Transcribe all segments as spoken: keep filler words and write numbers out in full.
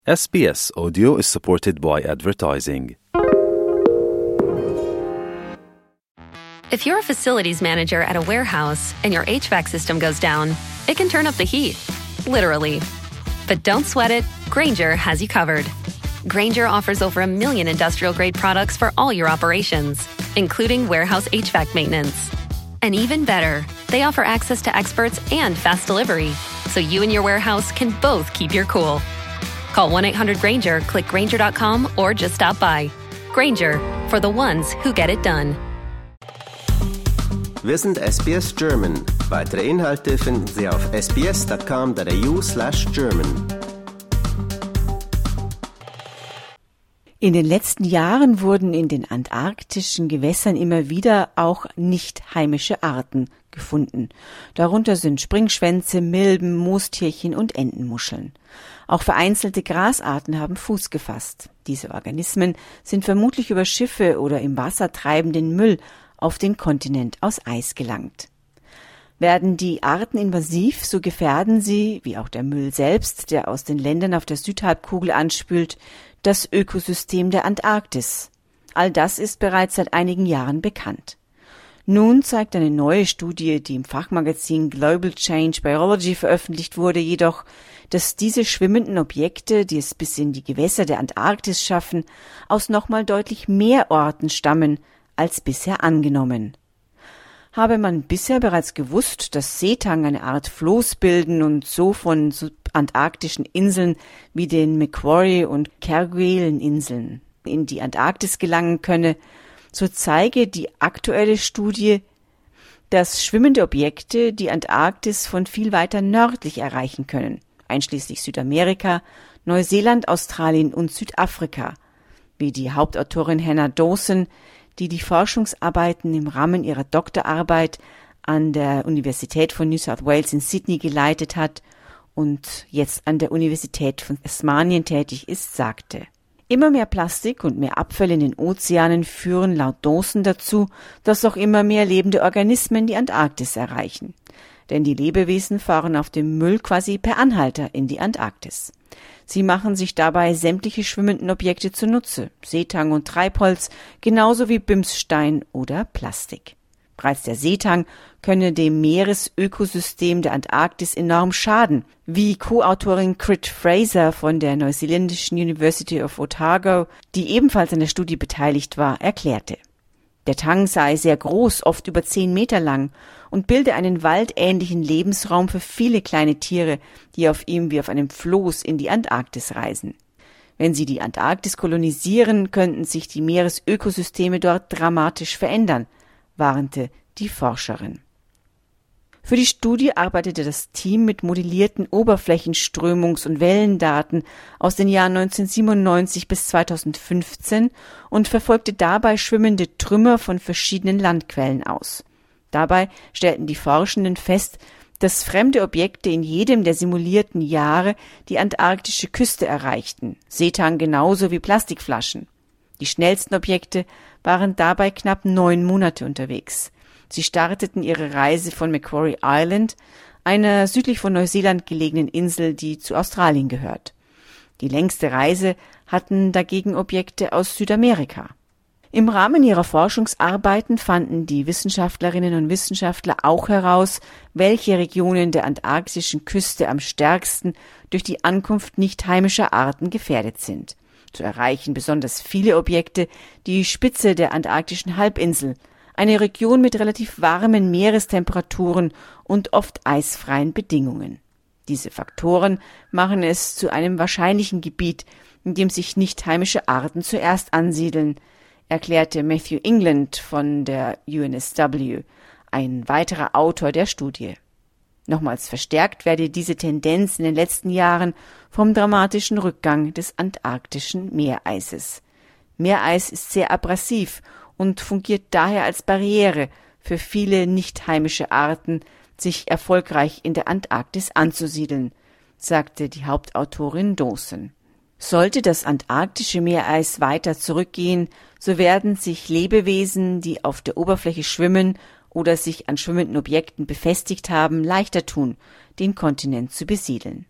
S B S Audio is supported by advertising. If you're a facilities manager at a warehouse and your H V A C system goes down, it can turn up the heat, literally. But don't sweat it, Grainger has you covered. Grainger offers over a million industrial-grade products for all your operations, including warehouse H V A C maintenance. And even better, they offer access to experts and fast delivery, so you and your warehouse can both keep your cool. Call one eight hundred Grainger, click Grainger dot com, or just stop by. Grainger, for the ones who get it done. Wir sind S B S German. Weitere Inhalte finden Sie auf sbs.com.au slash German. In den letzten Jahren wurden in den antarktischen Gewässern immer wieder auch nicht heimische Arten gefunden. Darunter sind Springschwänze, Milben, Moostierchen und Entenmuscheln. Auch vereinzelte Grasarten haben Fuß gefasst. Diese Organismen sind vermutlich über Schiffe oder im Wasser treibenden Müll auf den Kontinent aus Eis gelangt. Werden die Arten invasiv, so gefährden sie, wie auch der Müll selbst, der aus den Ländern auf der Südhalbkugel anspült, das Ökosystem der Antarktis. All das ist bereits seit einigen Jahren bekannt. Nun zeigt eine neue Studie, die im Fachmagazin Global Change Biology veröffentlicht wurde, jedoch, dass diese schwimmenden Objekte, die es bis in die Gewässer der Antarktis schaffen, aus nochmal deutlich mehr Orten stammen als bisher angenommen. Habe man bisher bereits gewusst, dass Seetang eine Art Floß bilden und so von subantarktischen Inseln wie den Macquarie- und Kerguelen-Inseln in die Antarktis gelangen könne, so zeige die aktuelle Studie, dass schwimmende Objekte die Antarktis von viel weiter nördlich erreichen können, einschließlich Südamerika, Neuseeland, Australien und Südafrika, wie die Hauptautorin Hannah Dawson, die die Forschungsarbeiten im Rahmen ihrer Doktorarbeit an der Universität von New South Wales in Sydney geleitet hat und jetzt an der Universität von Tasmanien tätig ist, sagte. Immer mehr Plastik und mehr Abfälle in den Ozeanen führen laut Dawson dazu, dass auch immer mehr lebende Organismen die Antarktis erreichen. Denn die Lebewesen fahren auf dem Müll quasi per Anhalter in die Antarktis. Sie machen sich dabei sämtliche schwimmenden Objekte zunutze, Seetang und Treibholz, genauso wie Bimsstein oder Plastik. Bereits der Seetang könne dem Meeresökosystem der Antarktis enorm schaden, wie Co-Autorin Crit Fraser von der neuseeländischen University of Otago, die ebenfalls an der Studie beteiligt war, erklärte. Der Tang sei sehr groß, oft über zehn Meter lang, und bilde einen waldähnlichen Lebensraum für viele kleine Tiere, die auf ihm wie auf einem Floß in die Antarktis reisen. Wenn sie die Antarktis kolonisieren, könnten sich die Meeresökosysteme dort dramatisch verändern, warnte die Forscherin. Für die Studie arbeitete das Team mit modellierten Oberflächenströmungs- und Wellendaten aus den Jahren neunzehnhundertsiebenundneunzig bis zweitausendfünfzehn und verfolgte dabei schwimmende Trümmer von verschiedenen Landquellen aus. Dabei stellten die Forschenden fest, dass fremde Objekte in jedem der simulierten Jahre die antarktische Küste erreichten, Seetang genauso wie Plastikflaschen. Die schnellsten Objekte waren dabei knapp neun Monate unterwegs. Sie starteten ihre Reise von Macquarie Island, einer südlich von Neuseeland gelegenen Insel, die zu Australien gehört. Die längste Reise hatten dagegen Objekte aus Südamerika. Im Rahmen ihrer Forschungsarbeiten fanden die Wissenschaftlerinnen und Wissenschaftler auch heraus, welche Regionen der antarktischen Küste am stärksten durch die Ankunft nicht heimischer Arten gefährdet sind. So erreichen besonders viele Objekte die Spitze der antarktischen Halbinsel, eine Region mit relativ warmen Meerestemperaturen und oft eisfreien Bedingungen. Diese Faktoren machen es zu einem wahrscheinlichen Gebiet, in dem sich nicht heimische Arten zuerst ansiedeln, erklärte Matthew England von der U N S W, ein weiterer Autor der Studie. Nochmals verstärkt werde diese Tendenz in den letzten Jahren vom dramatischen Rückgang des antarktischen Meereises. Meereis ist sehr abrasiv und fungiert daher als Barriere für viele nicht heimische Arten, sich erfolgreich in der Antarktis anzusiedeln, sagte die Hauptautorin Dawson. Sollte das antarktische Meereis weiter zurückgehen, so werden sich Lebewesen, die auf der Oberfläche schwimmen oder sich an schwimmenden Objekten befestigt haben, leichter tun, den Kontinent zu besiedeln.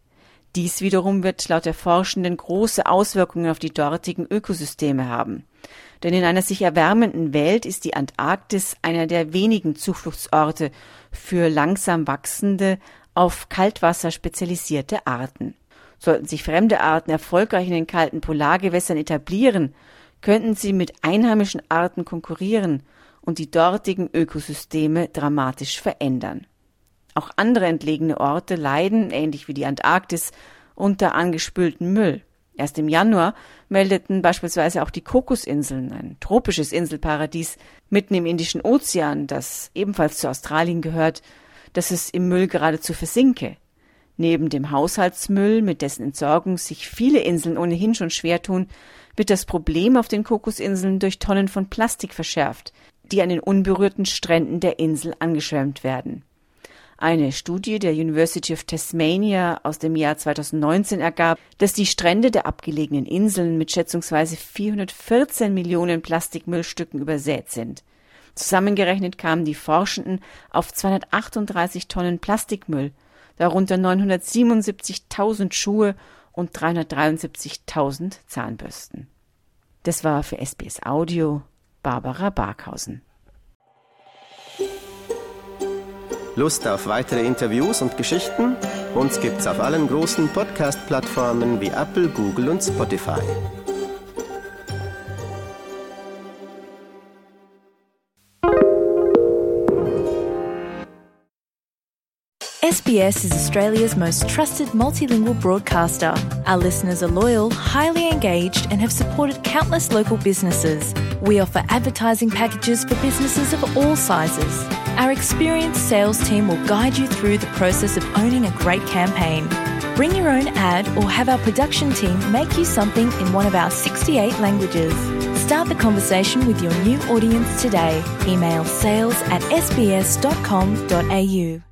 Dies wiederum wird laut der Forschenden große Auswirkungen auf die dortigen Ökosysteme haben. Denn in einer sich erwärmenden Welt ist die Antarktis einer der wenigen Zufluchtsorte für langsam wachsende, auf Kaltwasser spezialisierte Arten. Sollten sich fremde Arten erfolgreich in den kalten Polargewässern etablieren, könnten sie mit einheimischen Arten konkurrieren und die dortigen Ökosysteme dramatisch verändern. Auch andere entlegene Orte leiden, ähnlich wie die Antarktis, unter angespültem Müll. Erst im Januar meldeten beispielsweise auch die Kokosinseln, ein tropisches Inselparadies mitten im Indischen Ozean, das ebenfalls zu Australien gehört, dass es im Müll geradezu versinke. Neben dem Haushaltsmüll, mit dessen Entsorgung sich viele Inseln ohnehin schon schwer tun, wird das Problem auf den Kokosinseln durch Tonnen von Plastik verschärft, die an den unberührten Stränden der Insel angeschwemmt werden. Eine Studie der University of Tasmania aus dem Jahr zweitausendneunzehn ergab, dass die Strände der abgelegenen Inseln mit schätzungsweise vierhundertvierzehn Millionen Plastikmüllstücken übersät sind. Zusammengerechnet kamen die Forschenden auf zweihundertachtunddreißig Tonnen Plastikmüll, darunter neunhundertsiebenundsiebzigtausend Schuhe und dreihundertdreiundsiebzigtausend Zahnbürsten. Das war für S B S Audio Barbara Barkhausen. Lust auf weitere Interviews und Geschichten? Uns gibt's auf allen großen Podcast-Plattformen wie Apple, Google und Spotify. S B S is Australia's most trusted multilingual broadcaster. Our listeners are loyal, highly engaged, and have supported countless local businesses. We offer advertising packages for businesses of all sizes. Our experienced sales team will guide you through the process of owning a great campaign. Bring your own ad or have our production team make you something in one of our sixty-eight languages. Start the conversation with your new audience today. Email sales at s b s dot com dot a u.